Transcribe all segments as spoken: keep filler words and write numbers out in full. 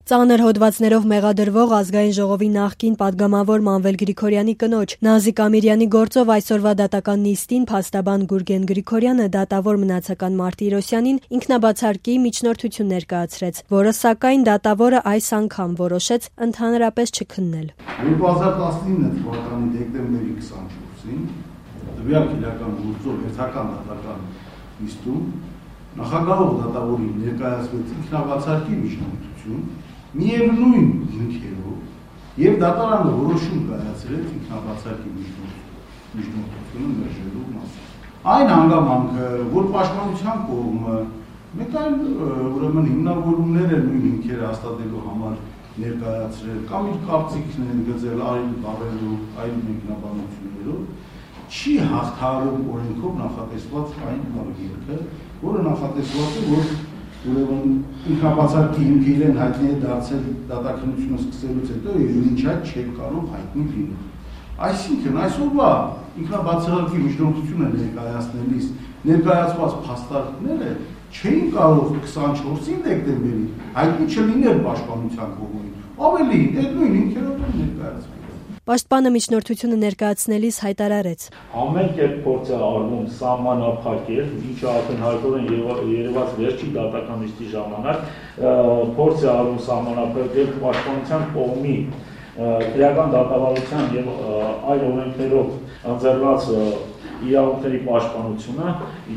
Ծանր հոդվածներով մեղադրվող ազգային ժողովի նախկին պատգամավոր Մանվել Գրիգորյանի կնոջ Նազիկ Ամիրյանի գործով այսօրվա դատական նիստին փաստաբան Գուրգեն Գրիգորյանը դատավոր մնացական Մարտիրոսյանին ինքնաբացարկի միջնորդություն ներկայացրեց, որը սակայն դատավորը այս անգամ որոշեց ընդհանրապես չքննել։ երկու հազար տասնինը թվականի դեկտեմբերի քսանչորսին տվյալ քննական գործով հերթական դատական նիստում նախագահող դատավորին ներկայացվեց ինքնաբացարկի միջնորդություն միևնույն հիմքերով եւ դատարանը որոշում կայացրեց ինքնաբացարկի միջնորդությունը մերժելու մասին։ Այն հանգամանքը, որ պաշտպանության կողմը մեկ այլ ուրեմն հիմնավորումներ են նույն հիմքերը հաստատելու համար ներկայացրել կամ իր կարծիքն են գծել այլ բառերով, այլ մեկնաբանություններով, չի հաղթահարում օրենքով նախատեսված այն օրենքը, որը նախատեսված է, որ ուրեմն ինքնաբացարկի հիմքը իրեն հայտնի է դարձել դատաքննությունը սկսելուց հետո եւ ինչ այդ չէ կարող հայտնի լինել։ Այսինքն այսօրվա ինքնաբացարկի միջնորդությունը ներկայացնելիս ներկայացված փաստարկները չէին կարող քսանչորսին դեկտեմբերի հայտնի չլինել պաշտպանության կողմից։ Ավելի այդ նույն հիմքերով ներկայացվել։ Պաշտպանը միջնորդությունը ներկայացնելիս հայտարարեց. Ամեն կերպ փորձ է արվում սահմանափակել, ինչը ակնհայտորեն երևաց վերջի դատական նիստի ժամանակ, փորձ է արվում սահմանափակել պաշտպանության կողմի քրեական դատավարության եւ այլ օրենքներով ընձեռված իրավունքների պաշտպանությունը,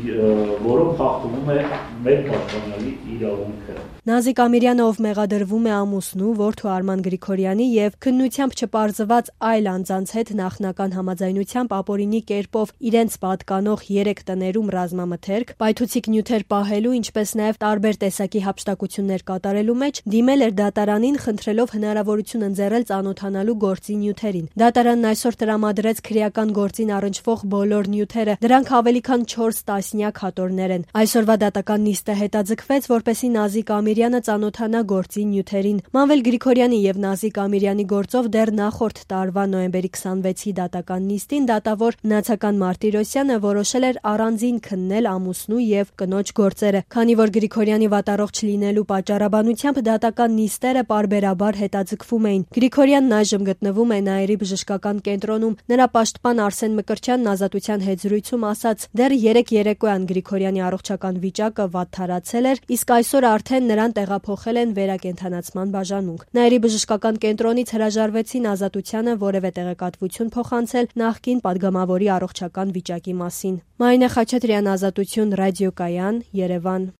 որով խախտվում է մեր պաշտպանյալի իրավունքը։ Նազիկ Ամիրյանը, ով մեղադրվում է ամուսնու, որդու Արման Գրիգորյանի եւ քննությամբ չպարզված այլ անձանց հետ նախնական համաձայնությամբ ապօրինի կերպով իրենց պատկանող երեք տներում ռազմամթերք, պայթուցիկ նյութեր պահելու, ինչպես նաեւ տարբեր տեսակի հափշտակություններ կատարելու մեջ դիմել էր դատարանին, խնդրելով հնարավորություն ընձեռել ծանոթանալու գործի նյութերին։ Դատարանն այսօր տրամադրեց քրեական գործին առնչվող բոլոր նյութերը, դրանք ավելի քան չորս տասնյակ հատորներ են։ Այսօրվա դատական նիստը հետաձգվեց, որպեսզի Նազիկ Ամիրյանը ծանոթանա գործի նյութերին։ Մանվել Գրիգորյանի եւ Նազիկ Ամիրյանի գործով դեռ նախորդ տարվա նոյեմբերի քսանվեցի դատական նիստին դատավոր մնացական Մարտիրոսյանը որոշել էր առանձին քննել ամուսնու եւ կնոջ գործերը, քանի որ Գրիգորյանի վատառողջ լինելու պատճառաբանությամբ դատական նիստերը պարբերաբար հետաձգվում էին։ Գրիգորյանն այժմ գտնվում է Նաիրի բժշկական կենտրոնում։ Նրա պաշտպան Արսեն Մկրտչյանն ազատության հետ զրույցում ասաց. դեռ երեք երեկոյան Գրիգորյանի առողջական վիճակը վատթարացել էր, իսկ այսօր արդեն նրան տեղափոխել են վերակենդանացման բաժանունք։ Նաիրի բժշկական կենտրոնից հրաժարվեցին ազատությանը որևէ տեղեկատվություն փոխանցել նախկին պատգամավորի առողջական վիճակի մասին։ Մարինե Խաչատրյան, Ազատություն, Ռադիոկայան, Երևան։